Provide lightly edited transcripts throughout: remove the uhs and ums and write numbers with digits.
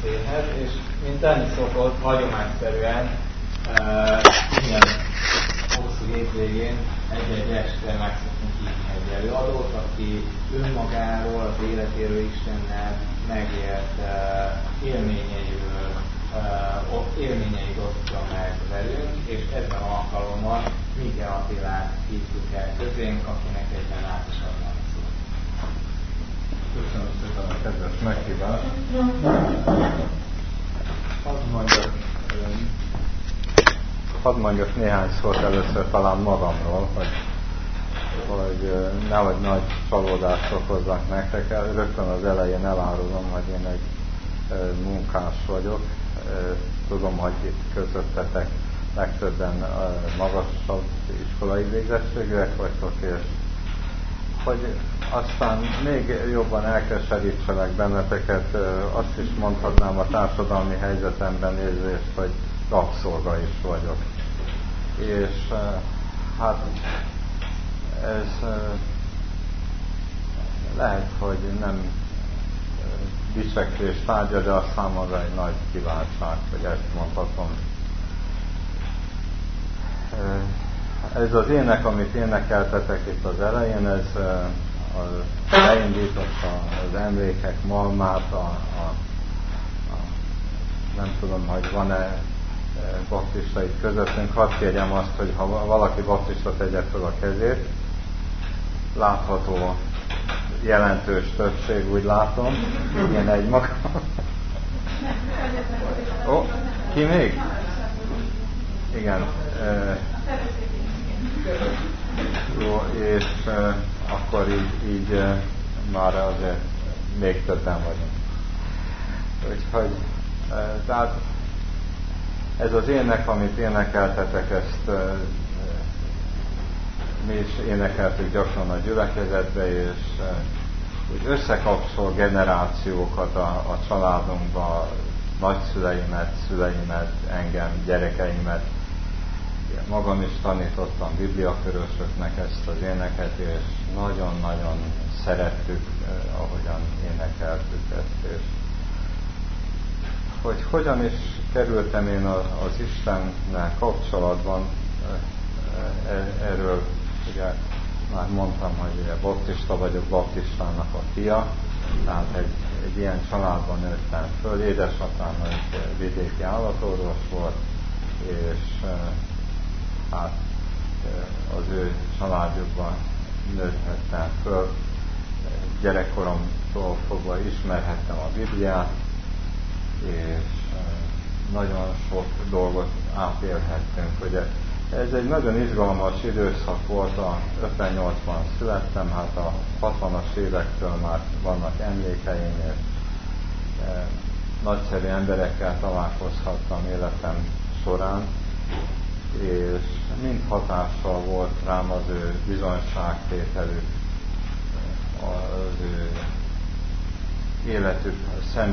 térhez, és mint tenni szokott, hagyományszerűen minden hosszú hétvégén egy-egy este meg szoktunk hívni egy előadót, aki önmagáról, az életéről, Istennel megélt élményeit osztja meg velünk, és ebben alkalommal Mike Attilát hívtuk el közénk, akinek egyben át is adnám szót. Köszönöm szépen a kedves meghívást. Hadd mondjak néhány szót először talán magamról, hogy nehogy nagy csalódást okozzak nektek. Rögtön az elején elárulom, hogy én egy munkás vagyok. Tudom, hogy itt közöttetek legtöbben magasabb iskolai végzettségűek vagytok, és hogy aztán még jobban elkeserítselek benneteket, azt is mondhatnám a társadalmi helyzetemben nézést, hogy rabszolga is vagyok. És hát ez lehet, hogy nem dicsekvés tárgya, de a számomra egy nagy kiváltság, hogy ezt mondhatom. Ez az ének, amit énekeltetek itt az elején, ez beindította az emlékek malmát, nem tudom, hogy van-e baptista itt közöttünk. Hadd kérjem azt, hogy ha valaki baptista tegye fel a kezét, látható jelentős többség, úgy látom. Én egy magam. Ó, ki még? Igen. Jó, és akkor így már azért még többen vagyunk. Úgyhogy, tehát ez az ének, amit énekeltetek, ezt mi is énekeltük gyakran a gyülekezetbe, és úgy összekapcsol generációkat a családunkba, nagyszüleimet, szüleimet, engem, gyerekeimet. Magam is tanítottam bibliakörösöknek ezt az éneket, és nagyon-nagyon szerettük, ahogyan énekeltük ezt. És hogy hogyan is kerültem én az Istennel kapcsolatban, erről ugye már mondtam, hogy baptista vagyok, baptistának a fia, tehát egy ilyen családban nőttem föl. Édesapám egy vidéki állatorvos volt, és hát az ő családjukban nőttem föl. Gyerekkoromtól fogva ismerhettem a Bibliát, és nagyon sok dolgot átélhettünk. Ugye ez egy nagyon izgalmas időszak volt, a 58-ban születtem, hát a 60-as évektől már vannak emlékeim, és nagyszerű emberekkel találkozhattam életem során, és mind hatással volt rám az ő bizonyságtételük, az ő életük,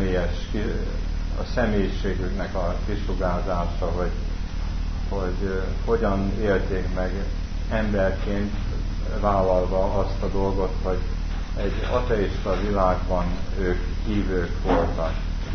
a személyiségüknek a kisugárzása, hogy hogyan élték meg emberként, vállalva azt a dolgot, hogy egy ateista világban ők hívők voltak.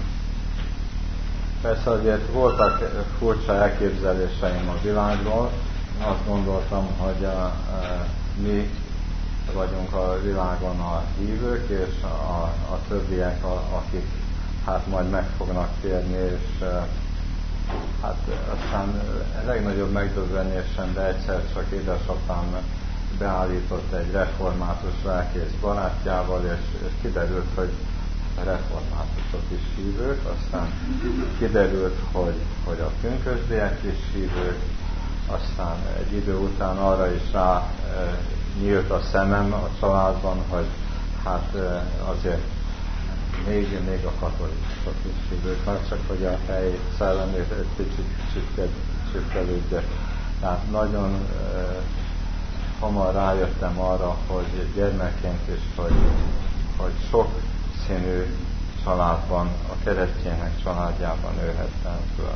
Persze azért voltak furcsa elképzeléseim a világról. Azt gondoltam, hogy mi vagyunk a világon a hívők, és a többiek, akik hát majd meg fognak térni, és hát aztán a legnagyobb megdöbbenésemre egyszer csak édesapám beállított egy református lelkész barátjával, és kiderült, hogy a reformátusok is hívők, aztán kiderült, hogy a pünkösdiek is hívők, aztán egy idő után arra is rá nyílt a szemem a családban, hogy hát azért még a katolikusok is hívők, mert csak hogy a helyi szellemét egy kicsit csüttelődjek. Tehát nagyon hamar rájöttem arra, hogy gyermekként is, hogy sok színű családban, a keresztények családjában nőhettem föl.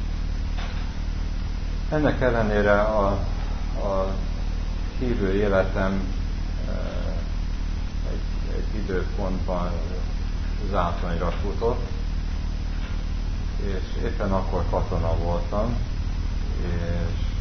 Ennek ellenére a hívő életem egy időpontban zátonyra futott, és éppen akkor katona voltam, és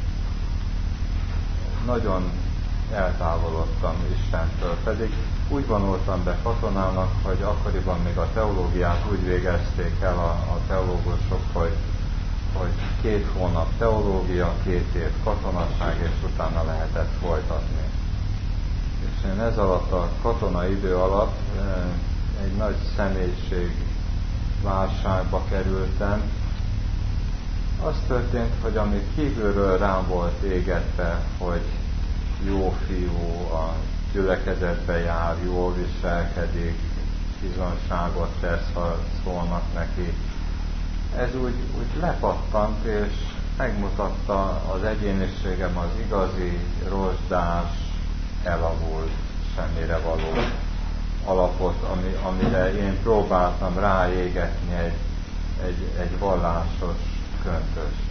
nagyon eltávolodtam Istentől, pedig úgy vonultam be katonának, hogy akkoriban még a teológiát úgy végezték el a teológusok, hogy 2 hónap teológia, 2 év katonaság, és utána lehetett folytatni. És én ez alatt a katona idő alatt egy nagy személyiség válságba kerültem. Az történt, hogy ami kívülről rám volt égetve, hogy jó fiú, a gyülekezetbe jár, jól viselkedik, bizonságot tesz, ha szólnak neki. Ez úgy lepattant, és megmutatta az egyéniségem az igazi, rozsdás, elavult, semmire való alapot, amire én próbáltam ráégetni egy vallásos köntöst.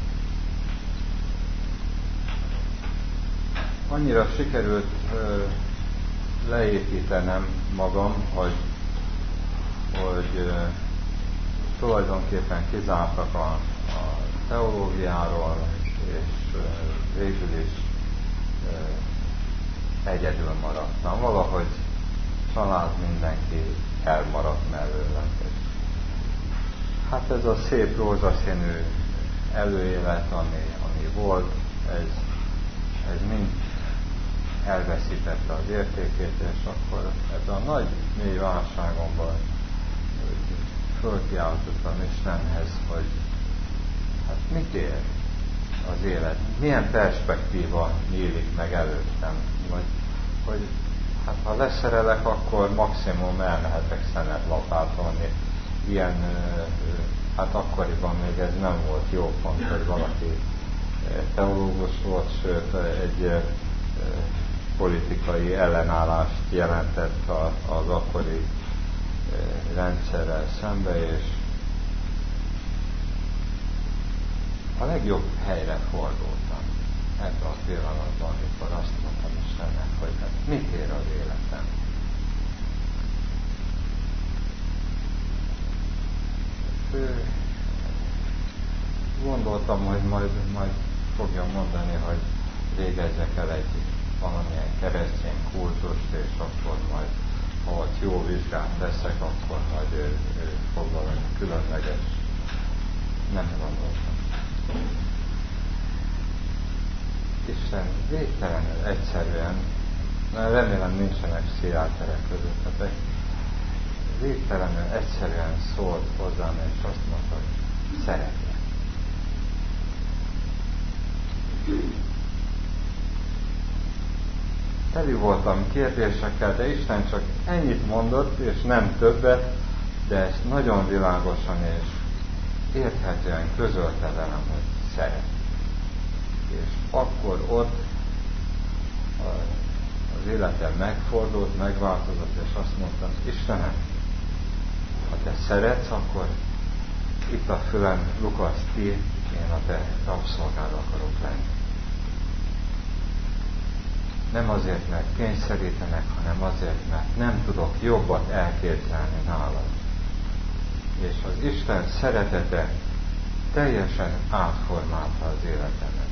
Annyira sikerült leépítenem magam, hogy tulajdonképpen kizártak a teológiáról, és végül is egyedül maradtam. Valahogy család, mindenki elmaradt mellőlem. Hát ez a szép rózsaszínű előélet, ami volt, ez mind elveszítette az értékét, és akkor ez a nagy mély válságomban fölkiáltottam Istenhez, hogy hát mit ér az élet, milyen perspektíva nyílik meg előttem, hogy hát ha leszerelek, akkor maximum elmehetek szenet lapátolni. Ilyen, hát akkoriban még ez nem volt jó pont, hogy valaki teológus volt, sőt egy politikai ellenállást jelentett az akkori rendszerrel szembe, és a legjobb helyre fordultam ebben a pillanatban, amikor azt mondtam Istennek, hogy hát mit ér az életem. Gondoltam, hogy majd fogja mondani, hogy végezzek el egy valamilyen keresztény kultust, és akkor majd, ha ott jó vizsgát teszek, akkor majd ő fog valami különleges. Nem gondoltam. Isten végtelenül egyszerűen, remélem nincsenek pszichiáterek közöttetek, végtelenül egyszerűen szólt hozzám, és azt mondta, hogy szeretlek. Teli voltam kérdésekkel, de Isten csak ennyit mondott, és nem többet, de ezt nagyon világosan és érthetően közölte velem, hogy szeret. És akkor ott az életem megfordult, megváltozott, és azt mondtam, Istenem, ha te szeretsz, akkor itt a fülem lukasd ki, én a te rabszolgád akarok lenni. Nem azért, mert kényszerítenek, hanem azért, mert nem tudok jobbat elképzelni nálad. És az Isten szeretete teljesen átformálta az életemet.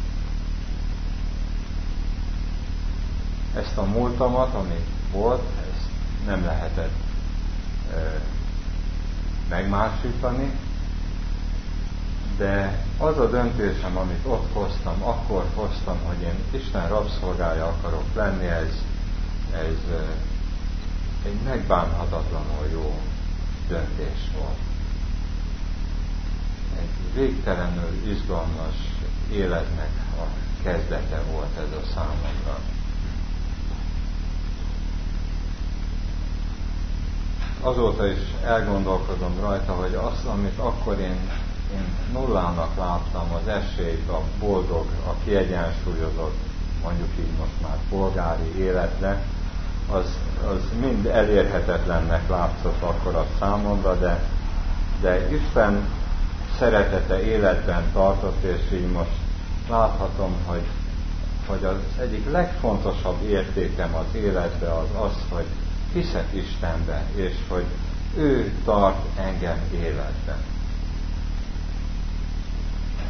Ezt a múltamat, ami volt, ezt nem lehetett megmásítani, de az a döntésem, amit ott hoztam, akkor hoztam, hogy én Isten rabszolgája akarok lenni, ez egy megbánhatatlanul jó döntés volt. Egy végtelenül izgalmas életnek a kezdete volt ez a számomra. Azóta is elgondolkodom rajta, hogy azt, amit akkor én nullának láttam, az esélyt, a boldog, a kiegyensúlyozott, mondjuk így most már polgári életre, az mind elérhetetlennek látszott akkor a számomra, de Isten szeretete életben tartott, és így most láthatom, hogy az egyik legfontosabb értékem az életben az, hogy hiszek Istenbe, és hogy ő tart engem életben.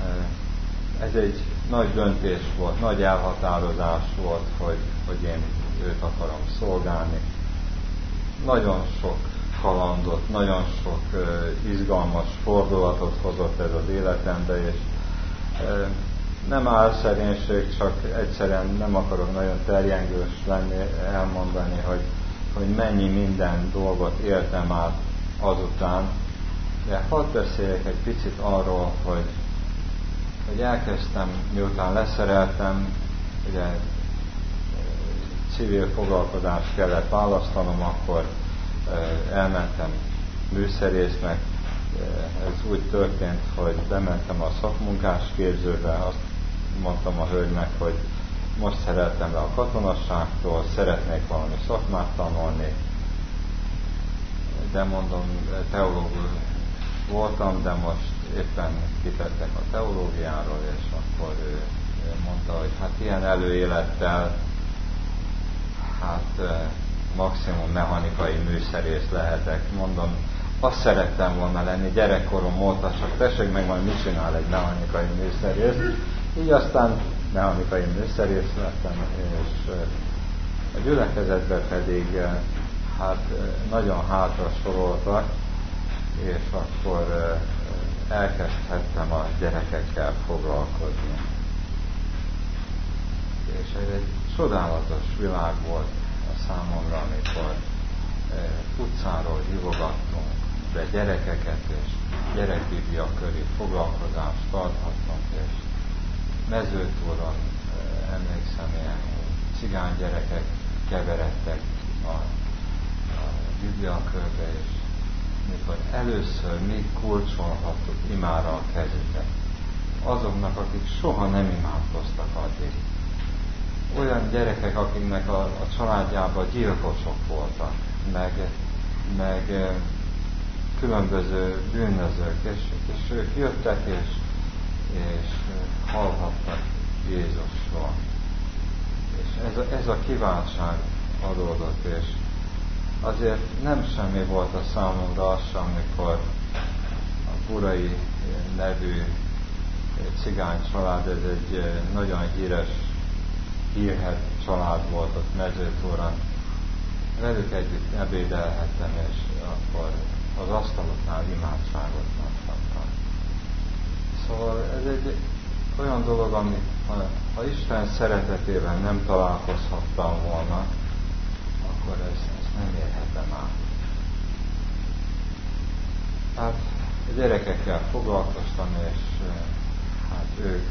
ez egy nagy döntés volt, nagy elhatározás volt, hogy én őt akarom szolgálni. Nagyon sok kalandot, nagyon sok izgalmas fordulatot hozott ez az életembe, és nem álszerénység, csak egyszerűen nem akarok nagyon terjengős lenni, elmondani, hogy mennyi minden dolgot éltem át azután. De hadd beszéljek egy picit arról, hogy elkezdtem, miután leszereltem, ugye civil foglalkozást kellett választanom, akkor elmentem műszerésznek. Ez úgy történt, hogy bementem a szakmunkás képzőbe, azt mondtam a hölgynek, hogy most szerettem le a katonasságtól, szeretnék valami szakmát tanulni, de mondom, teológus voltam, de most éppen kitettek a teológiáról, és akkor ő mondta, hogy hát ilyen előélettel, hát maximum mechanikai műszerész lehetek. Mondom, azt szerettem volna lenni, gyerekkorom óta, csak tessék meg majd mit csinál egy mechanikai műszerész. Így aztán mechanikai műszerész lettem, és a gyülekezetben pedig hát nagyon hátra soroltak, és akkor elkezdhettem a gyerekekkel foglalkozni. És ez egy csodálatos világ volt a számomra, amikor utcáról hívogattunk be gyerekeket, és gyerekbiblia köré foglalkozást tarthattunk, és Mezőtúron emlékszem, ilyen cigány gyerekek keveredtek a bibliakörbe, és mikor először mi kulcsolhattuk imára a kezüket, azoknak, akik soha nem imádkoztak addig. Olyan gyerekek, akiknek a családjában gyilkosok voltak, meg különböző bűnözők, és ők jöttek, és hallhattak Jézusról. És ez a kiváltság adódott, és azért nem semmi volt a számomra az sem, amikor a Burai nevű cigány család, ez egy nagyon híres, hírhedt család volt ott Mezőtúron. Velük együtt ebédelhettem, és akkor az asztaloknál imádságot mondhattam. Szóval ez egy olyan dolog, amit ha Isten szeretetében nem találkozhattam volna, akkor ezt nem érhetem át. Hát a gyerekekkel foglalkoztam, és hát ők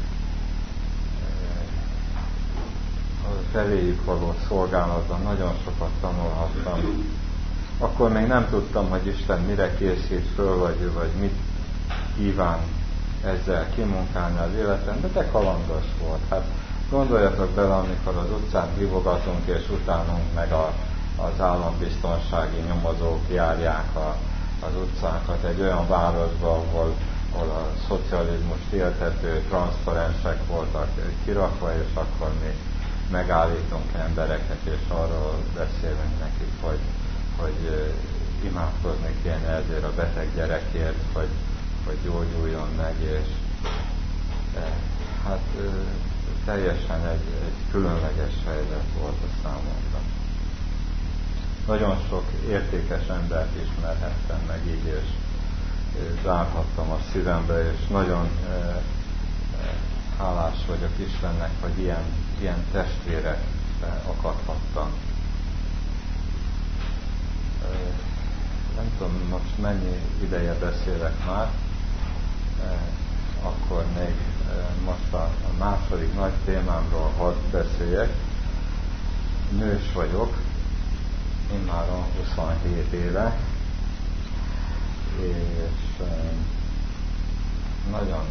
a feléjük való szolgálatban nagyon sokat tanulhattam. Akkor még nem tudtam, hogy Isten mire készít föl, vagy mit kíván ezzel kimunkálni az életem, de kalandos volt. Hát gondoljatok bele, amikor az utcán hívogatunk, és utánunk meg az állambiztonsági nyomozók járják az utcákat egy olyan városban, ahol a szocializmus éltető transzparensek voltak kirakva, és akkor mi megállítunk embereket, és arról beszélünk nekik, hogy imádkozni kéne ezért a beteg gyerekért, hogy gyógyuljon meg, és hát teljesen egy különleges helyzet volt a számomra. Nagyon sok értékes embert ismerhettem meg így, és zárhattam a szívembe, és nagyon hálás vagyok Istennek, hogy ilyen testvérek akadhattam. Nem tudom, most mennyi ideje beszélek már, akkor még most a második nagy témámról hadd beszéljek. Nős vagyok, immáron 27 éve, és nagyon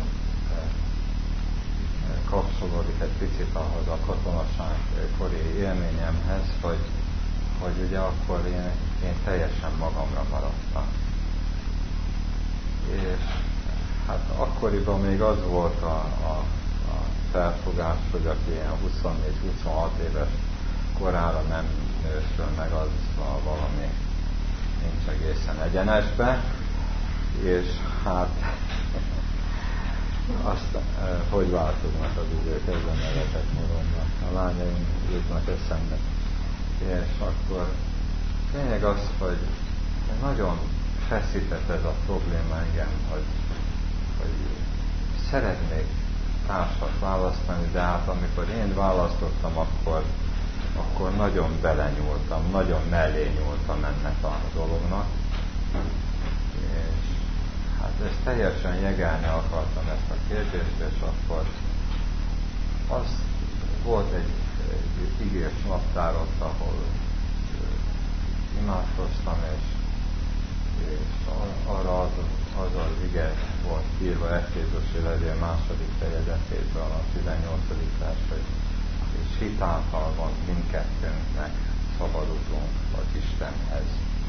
kapcsolódik egy picit ahhoz a katonaság kori élményemhez, hogy ugye akkor én teljesen magamra maradtam. És hát akkoriban még az volt a felfogás, hogy aki ilyen 24-26 éves korára nem nősül meg, az valami nincs egészen egyenesbe, és hát azt hogy változnak az idők, ezen nevetek magamnak. A lányaim jutnak eszembe. És akkor lényeg az, hogy nagyon feszített ez a probléma engem, hogy szeretnék társat választani, de hát amikor én választottam, akkor nagyon belenyúltam, nagyon mellé nyúltam ennek a dolognak. És hát ezt teljesen jegelni akartam ezt a kérdést, és akkor az volt egy igés naptár ott, ahol imádkoztam, és arra az ige volt írva Efézusi levél 2. fejezetéből a 18. vers, hogy és hitáltal van mindkettőnknek szabadulunk az Istenhez.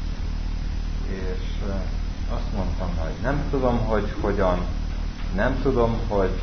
És azt mondtam, hogy nem tudom, hogy hogyan, nem tudom, hogy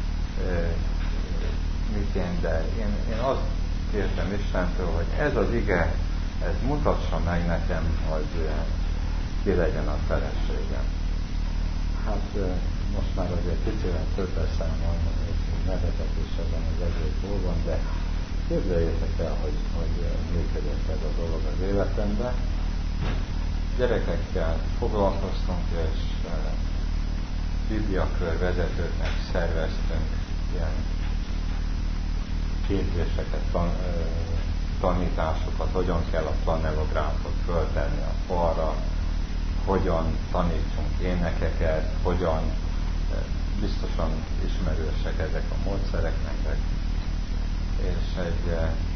miként, de én azt kértem Istentől, hogy ez az ige, ez mutassa meg nekem, hogy ki legyen a feleségem. Hát most már azért kicsivel több eszem van, és nevetek is ebben az egész dolgon, de képzeljétek el, hogy működött ez a dolog az életemben. Gyerekekkel foglalkoztunk, és bibliakör vezetőknek szerveztünk ilyen képzéseket, tanításokat, hogyan kell a flanellográfot föltenni a falra, hogyan tanítsunk énekeket, hogyan, biztosan ismerősek ezek a módszerek nektek. És egy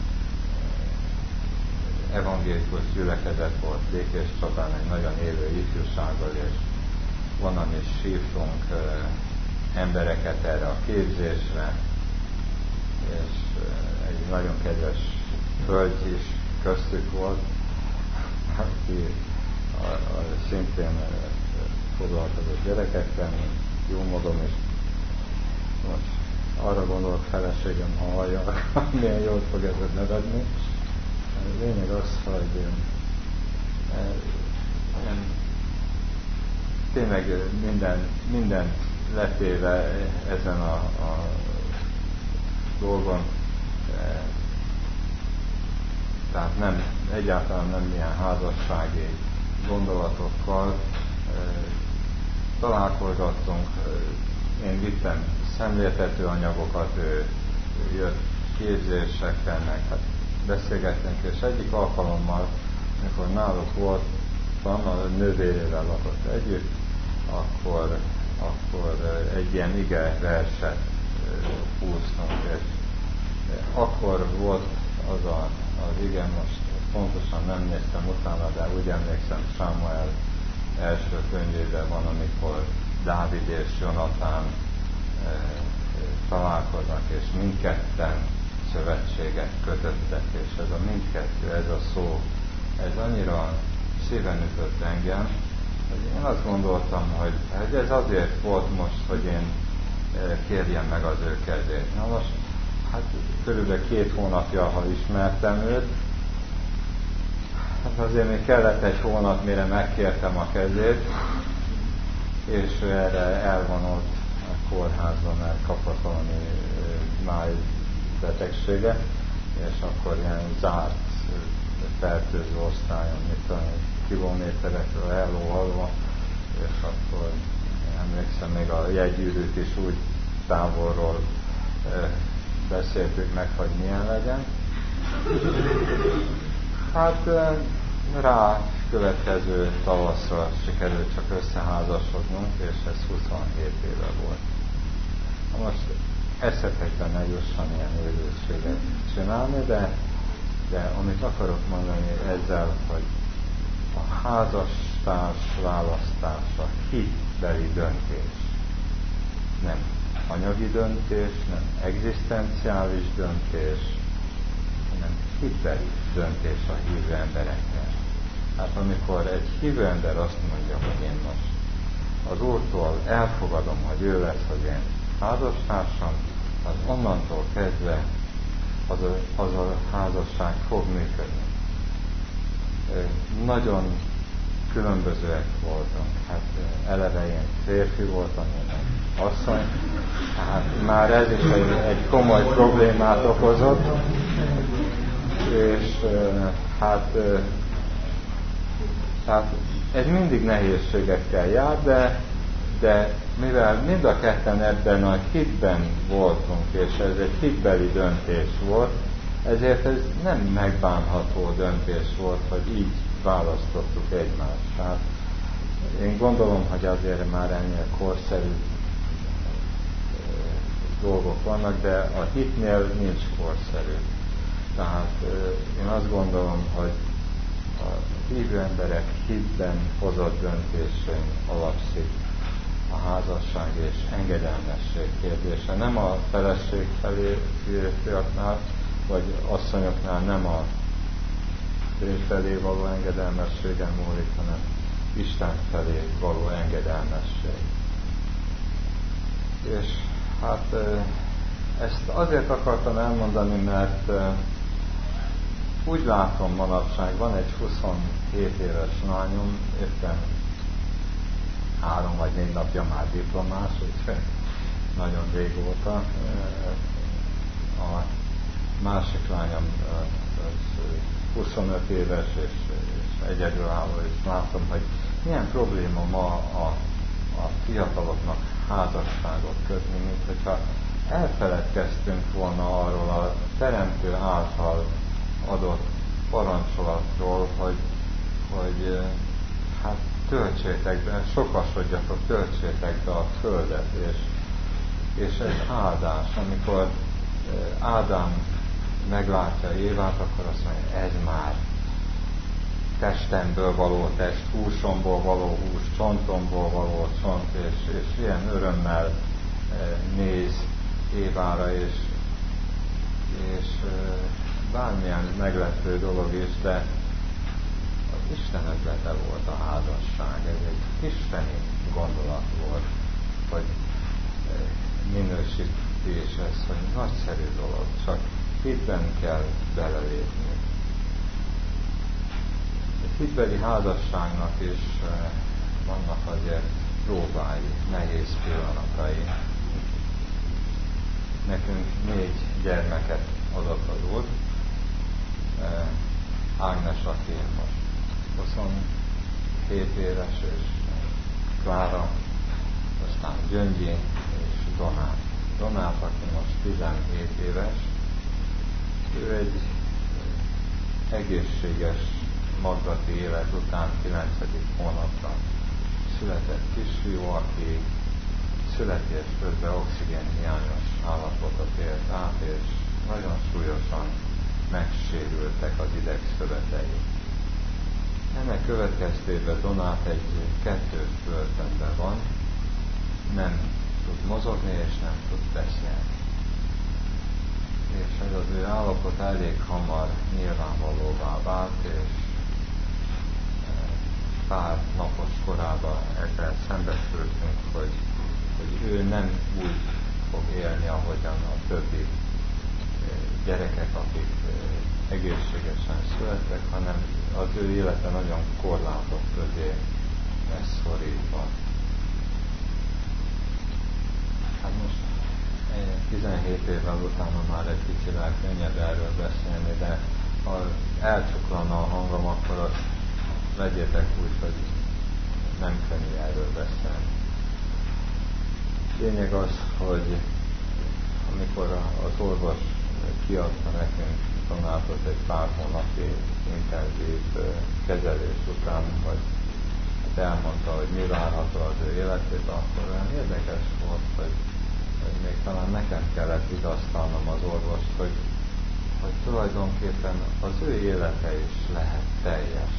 evangélikus gyülekezet volt Békés Csabán, egy nagyon élő ifjúsággal, és onnan is hívtunk embereket erre a képzésre, és egy nagyon kedves hölgy is köztük volt, aki szintén foglalkozott gyerekekkel, jó magam is. Most arra gondolok, feleségem, ha hallja, milyen jól fog ez nevedni. A lényeg az, hogy tényleg mindent letéve ezen a dolgon, tehát egyáltalán nem ilyen házassági gondolatokkal találkozgattunk. Én vittem szemléltető anyagokat, ő jött képzésekkel, meg hát beszélgettünk, és egyik alkalommal, amikor náluk volt, a nővérével lakott együtt, akkor egy ilyen ige verset húztunk, és akkor volt az ige, most pontosan nem néztem utána, de úgy emlékszem, Sámuel első könyvében van, amikor Dávid és Jonatán találkoznak, és mindketten szövetséget kötöttek, és ez a mindkettő, ez a szó, ez annyira szíven ütött engem, hogy én azt gondoltam, hogy ez azért volt most, hogy én kérjem meg az ő kezét. Na most, hát körülbelül 2 hónapja, ha ismertem őt, hát azért még kellett egy hónap, mire megkértem a kezét, és ő erre elvonult a kórházban, mert kapott valami májbetegsége, és akkor ilyen zárt fertőző osztályon, kilométerekről elóvalva, és akkor emlékszem, még a jegyűrűt is úgy távolról beszéltük meg, hogy milyen legyen. Hát rá következő tavaszra sikerült csak összeházasodnunk, és ez 27 éve volt. Most eszetekben ne jusson ilyen őrültséget csinálni, de amit akarok mondani ezzel, hogy a házastárs választása hitbeli döntés. Nem anyagi döntés, nem egzisztenciális döntés, hanem hitbeli döntés a hívő embereknek. Hát amikor egy hívő ember azt mondja, hogy én most az Úrtól elfogadom, hogy ő lesz az én házastársam, az onnantól kezdve az a házasság fog működni. Nagyon különbözőek voltunk. Hát eleve én férfi voltam, én asszony. Hát már ez is egy komoly problémát okozott, és hát ez mindig nehézségekkel jár, de mivel mind a ketten ebben a hitben voltunk, és ez egy hitbeli döntés volt, ezért ez nem megbánható döntés volt, hogy így választottuk egymást. Hát én gondolom, hogy azért már ennél korszerű dolgok vannak, de a hitnél nincs korszerű. Tehát én azt gondolom, hogy a hívő emberek hitben hozott döntésein alapszik a házasság és engedelmesség kérdése. Nem a feleség felé férfiaknál, vagy asszonyoknál nem a férj felé való engedelmességen múlik, hanem Isten felé való engedelmesség. És hát ezt azért akartam elmondani, mert úgy látom manapság, van egy 27 éves lányom, éppen 3 vagy 4 napja már diplomás, úgyhogy nagyon régóta. A másik lányom 25 éves és egyedülálló, és látom, hogy milyen probléma ma a fiataloknak házasságot kötni, mint hogyha elfeledkeztünk volna arról a Teremtő által adott parancsolatról, hogy hát töltsétek be, sokasodjatok, töltsétek be a földet, és ez áldás. Amikor Ádám meglátja Évát, akkor azt mondja, ez már testemből való test, húsomból való hús, csontomból való csont, és ilyen örömmel néz Évára, és bármilyen meglepő dolog is, de az Isten ötlete volt a házasság, ez egy isteni gondolat volt, hogy minősítés ez, hogy nagyszerű dolog, csak hitben kell belelépni. A hitbeli házasságnak is vannak azért próbái, nehéz pillanatai. Nekünk 4 gyermeket adott az Úr. Ágnes, aki most 27 éves, és Klára, aztán Gyöngyi és Donát. Donát, aki most 17 éves, ő egy egészséges magzati élet után 9. hónapra született kisfiú, aki születés közben oxigénhiányos állapotot élt át, és nagyon súlyosan megsérültek az idegszövetei. Ennek következtében Donát egy 2-s börtönben van, nem tud mozogni és nem tud beszélni. És ez az ő állapot elég hamar nyilvánvalóvá vált, és pár napos korában ezzel szembesültünk, hogy ő nem úgy fog élni, ahogyan a többi gyerekek, akik egészségesen születtek, hanem az ő élete nagyon korlátok közé lesz szorítva. Hát most 17 évvel utána már egy kicsivel könnyebb erről beszélni, de ha elcsuklana a hangom, akkor azt vegyétek úgy, hogy nem könnyű erről beszélni. Lényeg az, hogy amikor az orvos kiadta nekünk Donátot egy pár hónapi intenzív kezelés után, hogy elmondta, hogy mi várható az ő életében, akkor olyan érdekes volt, hogy még talán nekem kellett vigasztalnom az orvost, hogy tulajdonképpen az ő élete is lehet teljes.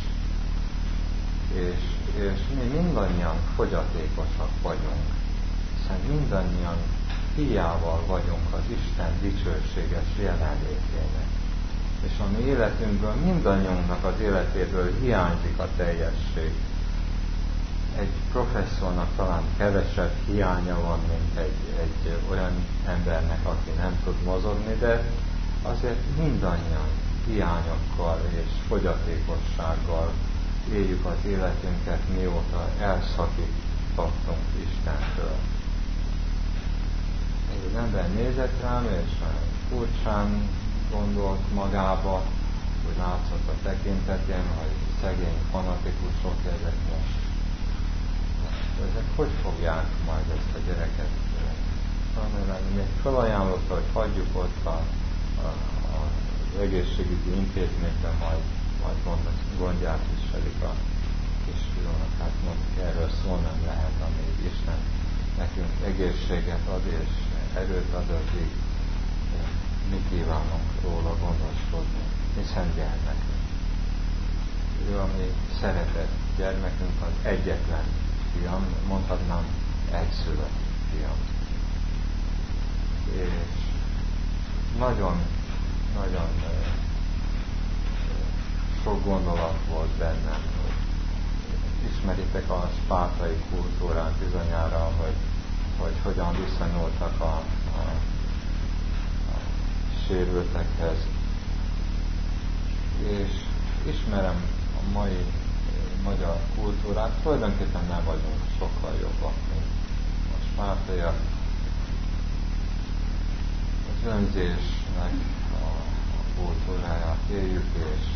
És mi mindannyian fogyatékosak vagyunk, hiszen mindannyian hiával vagyunk az Isten dicsőséges jelenlétének. És a mi életünkből, mindannyiunknak az életéből hiányzik a teljesség. Egy professzornak talán kevesebb hiánya van, mint egy olyan embernek, aki nem tud mozogni, de azért mindannyian hiányokkal és fogyatékossággal éljük az életünket, mióta elszakítottunk Istentől. ember nézett rám, és furcsán gondolt magába, úgy látszott a tekintetén, hogy szegény fanatikusok ezek most. Ezek hogy fogják majd ezt a gyereket tanulni? Még felajánlotta, hogy hagyjuk ott az egészségügyi intézményben, majd gondját viselik a kisfiúnak. Hát mondjuk erről szó nem lehet, amíg Isten nekünk egészséget ad és erőt ad, addig mi kívánunk róla gondoskodni, hiszen gyermekünk. Ő a mi szeretett gyermekünk, az egyetlen fiam, mondhatnám egyszülött fiam. És nagyon sok gondolat volt bennem, hogy ismeritek a spártai kultúrát bizonyára, hogy hogyan viszonyultak a sérültekhez. És ismerem a mai magyar kultúrát, tulajdonképpen nem vagyunk sokkal jobbak, mint a spártaiak. Az önzésnek a kultúráját éljük, és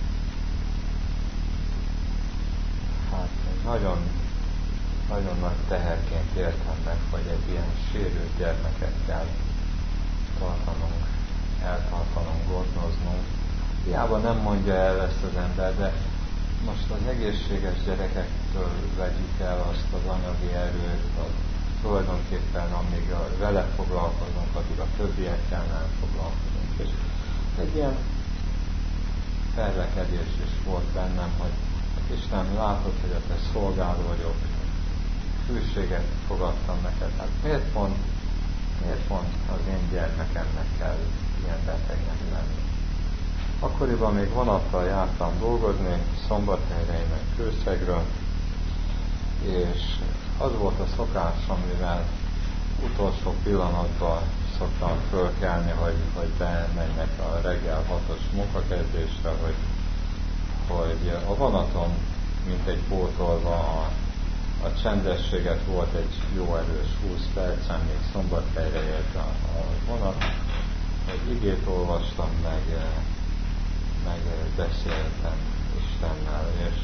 hát nagyon nagy teherként értem meg, hogy egy ilyen sérült gyermeket kell tartanunk, eltartanunk, gondoznunk. Hiába nem mondja el ezt az ember, de most az egészséges gyerekektől vegyük el azt az anyagi erőt, tulajdonképpen amíg vele foglalkozunk, addig a többiekkel nem foglalkozunk. És egy ilyen felvekedés is volt bennem, hogy Isten látod, hogy a te szolgád vagyok, hűséget fogadtam neked. Hát miért pont az én gyermekemnek kell ilyen betegnek lenni? Akkoriban még vonattal jártam dolgozni, Szombathelyre, innen Kőszegről, és az volt a szokásom, mivel utolsó pillanatban szoktam fölkelni, hogy bemenjek a reggel 6-os munkakezdésre, hogy a vonaton, mint egy pótolva a csendességet, volt egy jó erős 20 percen, még Szombathelyre ért a vonat, hogy igét olvastam, meg beszéltem Istennel, és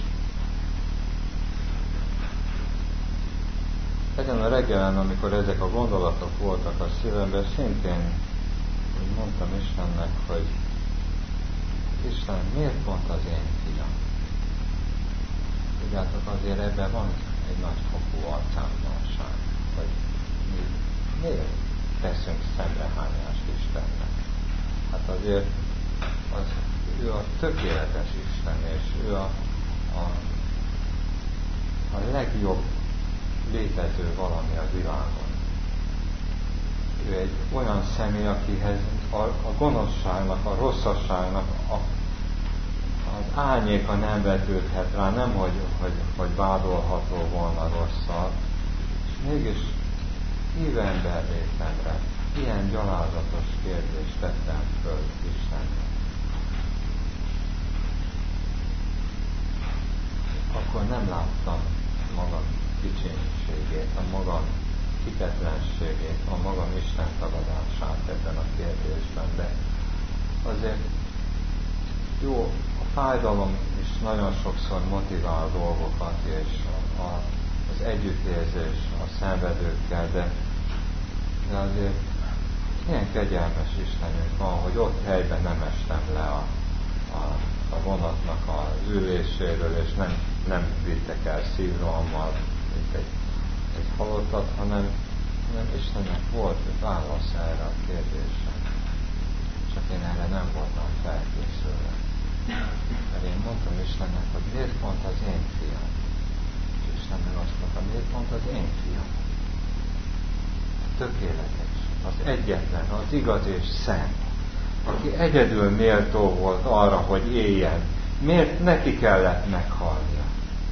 ezen a reggelen, amikor ezek a gondolatok voltak a szívemben, szintén úgy mondtam Istennek, hogy Isten, miért pont az én fiam? Tudjátok, azért ebben van egy nagy fokú arcátlanság, hogy mi miért teszünk szemrehányást Istennek. Hát azért ő a tökéletes Isten, és ő a legjobb létező valami a világon. Ő egy olyan személy, akihez a gonoszságnak, a rosszasságnak az árnyéka nem vetődhet rá, nem hogy vádolható volna rosszal, és mégis hívember létemre ilyen gyalázatos kérdést tettem föl Istennek. Akkor nem láttam magam kicsinségét, a magam hitetlenségét, a magam Isten tagadását ebben a kérdésben, de azért jó, a fájdalom is nagyon sokszor motivál dolgokat, és az együttérzés a szenvedőkkel, de azért ilyen kegyelmes Istenünk van, hogy ott helyben nem estem le a vonatnak az üléséről, és nem vittek el szívrohammal, mint egy halottat, hanem Istennek volt válasz erre a kérdésre. Csak én erre nem voltam felkészülve. Mert én mondtam Istennek, hogy miért pont az én fiam? És Isten meg azt mondta, miért pont az én fiam? Tökéletes, az egyetlen, az igaz és szent, aki egyedül méltó volt arra, hogy éljen. Miért neki kellett meghalnia?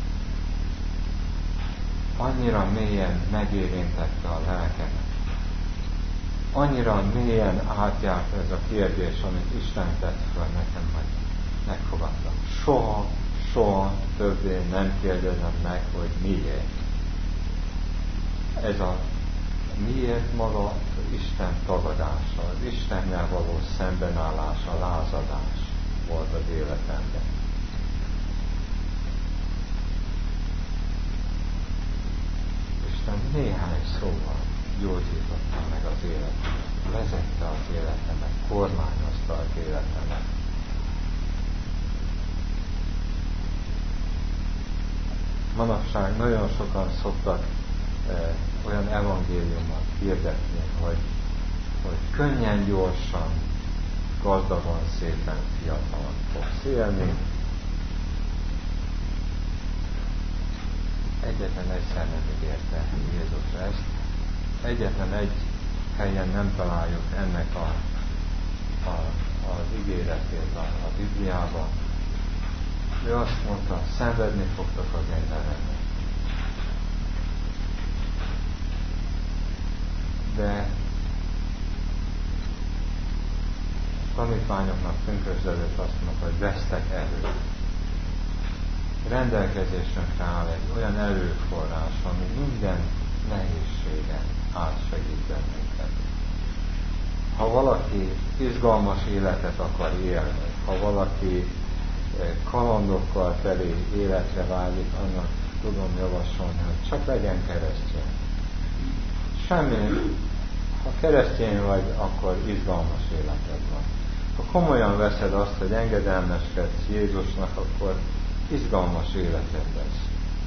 Annyira mélyen megérintette a lelkemet. Annyira mélyen átjárt ez a kérdés, amit Isten tett fel nekem, hogy megfogadtam. Soha többé nem kérdezem meg, hogy miért. Miért maga Isten tagadása, az Istennel való szembenállás, a lázadás volt az életemben. Isten néhány szóval gyógyította meg az életemet, vezette az életemet, kormányozta az életemet. Manapság nagyon sokan szoktak olyan evangéliumot hirdetni, hogy könnyen, gyorsan, gazdagon, szépen, fiatalon fogsz élni. Egyetlen egyszer nem ígérte Jézus ezt. Egyetlen egy helyen nem találjuk ennek az ígéretét a Bibliában. Ő azt mondta, szenvedni fogtok az én nevemben. De tanítványoknak pünkösdedett azt mondta, hogy vesztek erőt. Rendelkezésünkre áll egy olyan erőforrás, ami minden nehézségen átsegít bennünket. Ha valaki izgalmas életet akar élni, ha valaki kalandokkal felé életre vágyik, annak tudom javasolni, hogy csak legyen keresztény. Semmi, ha keresztény vagy, akkor izgalmas életed van. Ha komolyan veszed azt, hogy engedelmeskedsz Jézusnak, akkor izgalmas életed lesz.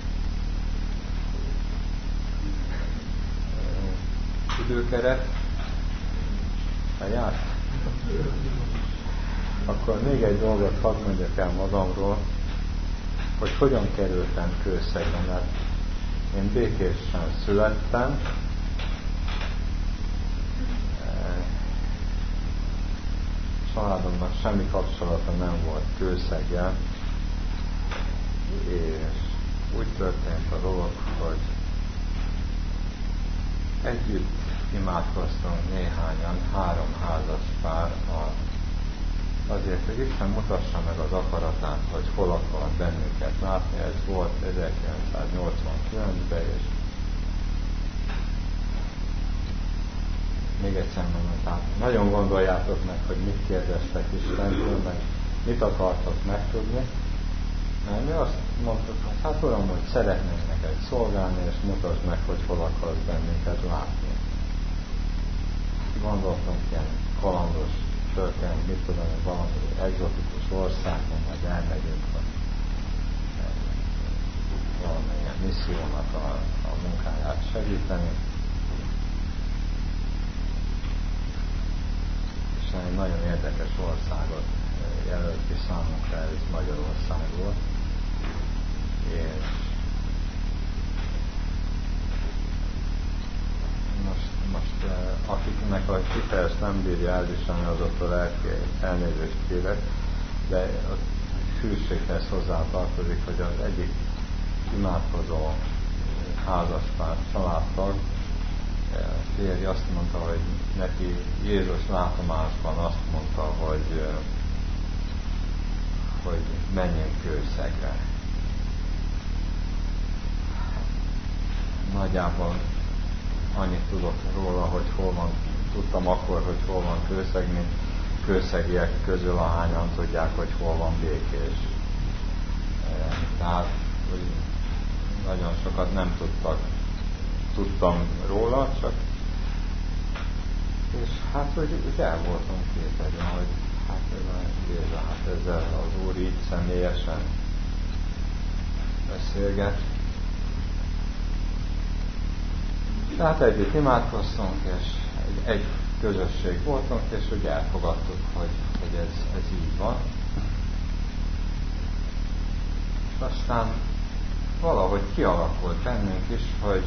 Időkeret? Lejárt? Akkor még egy dolgot hadd mondjak el magamról, hogy hogyan kerültem Kőszegre, mert én Békésen születtem, családomnak semmi kapcsolata nem volt Kőszeggel, és úgy történt a dolog, hogy együtt imádkoztunk néhányan, 3 házas pár, azért, hogy Isten mutassa meg az akaratát, hogy hol akar bennünket látni. Ez volt 1989-ben, és még egyszer mondom, tehát nagyon gondoljátok meg, hogy mit kérdeztek Istentől, meg mit akartok megtudni. Mert mi azt mondtuk, hogy hát Uram, hogy szeretnénk neked szolgálni, és mutasd meg, hogy hol akarsz bennünket látni. Gondoltunk ilyen kalandos történet, mit tudom, hogy valami egzotikus országban, vagy elmegyünk, vagy valamilyen missziónak a munkáját segíteni. És egy nagyon érdekes országot jelölt ki számunkra, ez Magyarország volt. És most akiknek a kifejezést nem bírja elviselni, azoktól elnézést kérek, de a hűséghez hozzá tartozik, hogy az egyik imádkozó házaspár, családtag, férj azt mondta, hogy neki Jézus látomásban azt mondta, hogy menjünk Kőszegre. Nagyjából annyit tudok róla, hogy hol van, tudtam akkor, hogy hol van Kőszeg, mint kőszegiek közül ahányan tudják, hogy hol van Békés. Tehát nagyon sokat nem tudtam róla, csak és hát, hogy el voltunk képedve, hogy hát ezzel az Úr így személyesen beszélget. Tehát együtt imádkoztunk, és egy közösség voltunk, és úgy elfogadtuk, hogy ez így van. És aztán valahogy kialakult bennünk is, hogy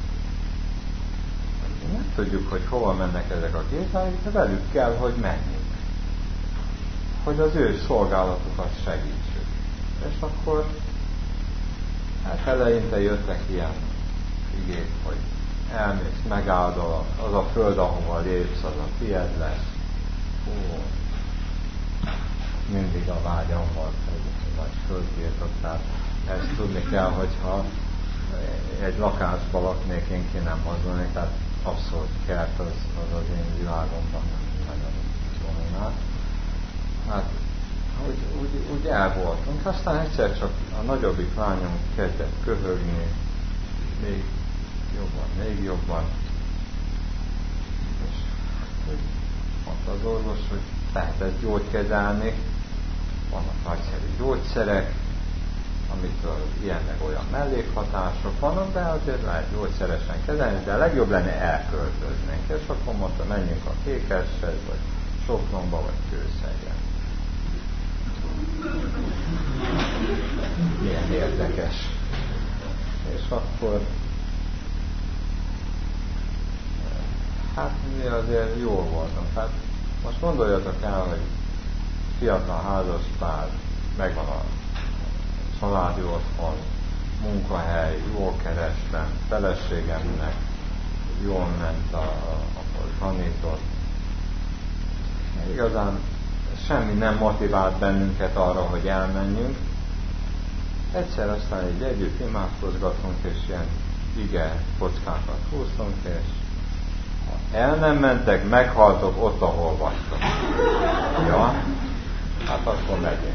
nem tudjuk, hogy hova mennek ezek a gétáik, de velük kell, hogy menjünk. Hogy az ő szolgálatukat segítsük. És akkor hát eleinte jöttek ilyen igék, hogy elmész, megáldol, az a föld, ahova lépsz, az a tied lesz. Mindig a vágyam volt, hogy nagy földbirtok, tehát ezt tudni kell, hogyha egy lakásba laknék, én ki nem mozdulnék, tehát abszolút kert az én világomban nem nagyon dominál. Hát úgy el voltunk, aztán egyszer csak a nagyobbik lányom kezdett köhögni, még jobban. És mondta az orvos, hogy lehet ezt gyógykezelni, vannak nagyszerű gyógyszerek, amitől ilyen meg olyan mellékhatások vannak, de azért lehet gyógyszeresen kezelni, de legjobb lenne elköltöznünk. És akkor mondta, menjünk a Kékeshez, vagy Sopronba, vagy Kőszegen. Milyen érdekes. És akkor hát mi azért jól voltunk. Hát most gondoljatok el, hogy fiatal házaspár, megvan a családi otthon, munkahely, jól kerestem, feleségemnek jól ment, ahol tanított. Igazán semmi nem motivált bennünket arra, hogy elmenjünk. Egyszer aztán így együtt imádkozgatunk, és ilyen ige kockákat húztunk, és ha el nem mentek, meghaltok ott, ahol vagytok. Ja, hát akkor megyünk.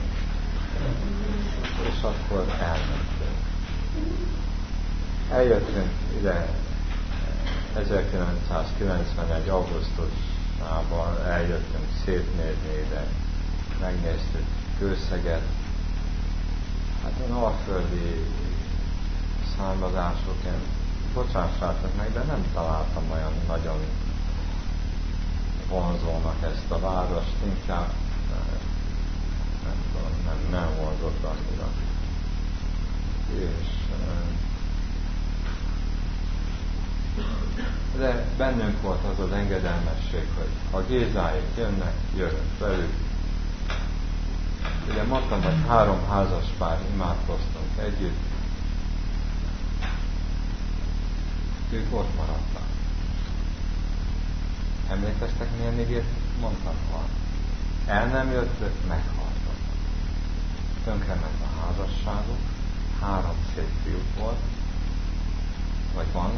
És akkor elmentünk. Eljöttünk ide 1991. augusztusában, eljöttünk szétnézni ide, megnéztük Kőszeget. Hát én alföldi származásokén, bocsássátok meg, de nem találtam olyan nagyon vonzónak ezt a várost, inkább nem vonzott annyira. De bennünk volt az az engedelmesség, hogy ha Gézáik jönnek, jövünk velük. Ugye mondtam, hogy 3 házaspár imádkoztunk együtt. Ők ott maradtak. Emlékeztek, milyen igét mondtam? El nem jöttök, meghaltak. Tönkrement a házasságuk, 3 szép fiúk volt, vagy van,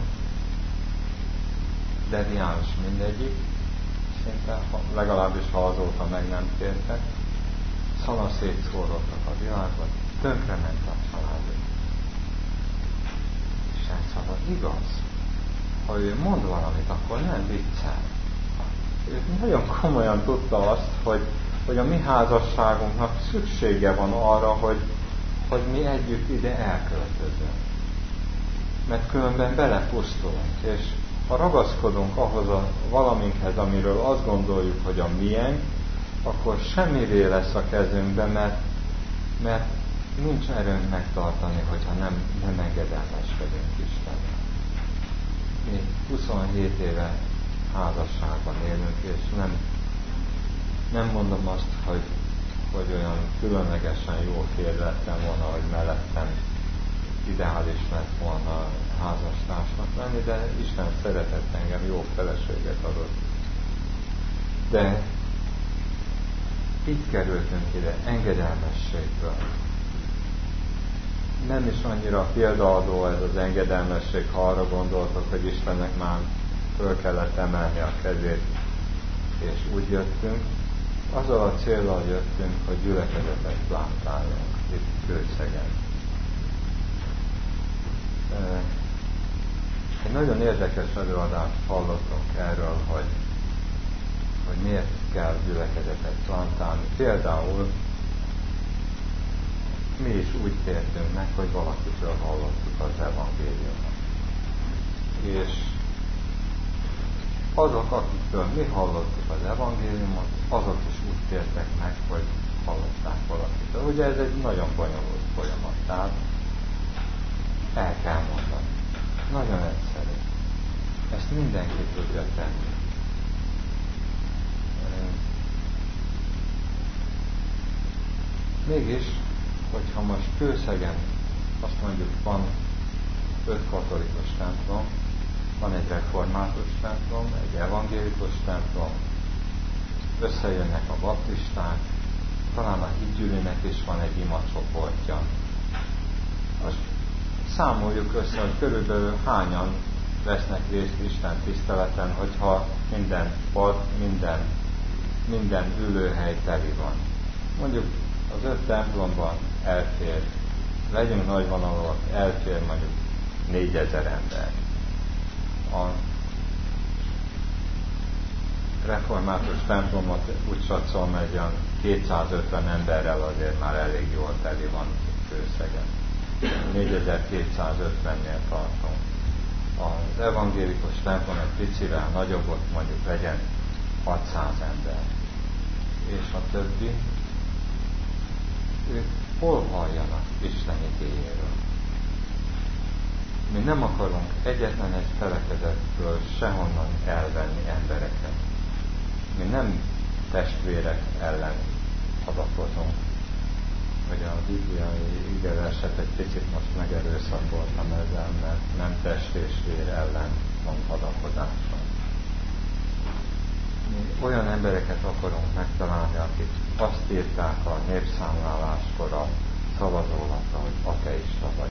deviáns mindegyik, szinte legalábbis ha azóta meg nem tértek, szanaszétszórodtak a világban, tönkrement a családjuk. És ez szabad igaz. Ha ő mond valamit, akkor nem viccel. Ő nagyon komolyan tudta azt, hogy a mi házasságunknak szüksége van arra, hogy mi együtt ide elköltözünk. Mert különben belepusztulunk, és ha ragaszkodunk ahhoz a valaminkhez, amiről azt gondoljuk, hogy a miénk, akkor semmivé lesz a kezünkben, mert nincs erőnk megtartani, hogyha nem engedelmeskedünk Istennek. Mi 27 éve házasságban élünk, és nem mondom azt, hogy olyan különlegesen jó férj lettem volna, hogy mellettem ideális lett volna házastársnak lenni, de Isten szeretett engem, jó feleséget adott. De itt kerültünk ide, engedelmességből. Nem is annyira példaadó ez az engedelmesség, ha arra gondoltok, hogy Istennek már föl kellett emelni a kezét, és úgy jöttünk. Azzal a céllal jöttünk, hogy gyülekezetet plántáljunk itt Kőszegen. Egy nagyon érdekes előadást hallottunk erről, hogy miért kell gyülekezetet plantálni. Például mi is úgy tértünk meg, hogy valakitől hallottuk az evangéliumot. És azok, akiktől mi hallottuk az evangéliumot, azok is úgy tértek meg, hogy hallották valakitől. Ugye ez egy nagyon bonyolult folyamat, tehát el kell mondani. Nagyon egyszerű. Ezt mindenki tudja tenni. Mégis, hogyha most Kőszegen azt mondjuk van 5 katolikus templom, van egy református templom, egy evangélikus templom, összejönnek a baptisták, talán a hídgyűlőnek is van egy imacsoportja. Most számoljuk össze, hogy körülbelül hányan vesznek részt Isten tiszteleten, hogyha minden pad, minden ülőhely teli van. Mondjuk az 5 templomban elfér, legyünk nagyvonalúak, elfér mondjuk 4000 ember. A református templomot úgy satszolom, hogy olyan 250 emberrel azért már elég jól teli van Kőszegen. 4250-nél tartunk. Az evangélikus templom egy picivel nagyobb, ott mondjuk legyen 600 ember. És a többi, ők hol halljanak Isten igéjéről? Mi nem akarunk egyetlen egy felekezetből sehonnan elvenni embereket. Mi nem testvérek ellen hadakozunk. Hogy a bibliai igeverset egy picit most megerőszakoltam ezzel, mert nem test és vér ellen van hadakozáson. Mi olyan embereket akarunk megtalálni, akik azt írták a népszámláláskor a szavazólapra, hogy ateista vagy.